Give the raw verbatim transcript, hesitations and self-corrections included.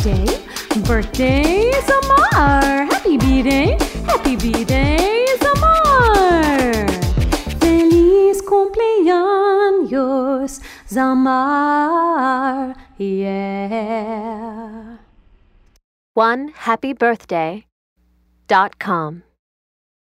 birthday, birthday, Zamar. Happy B-Day, happy B-Day, Zamar. Feliz cumpleaños, Zamar, yeah. one happy birthday dot com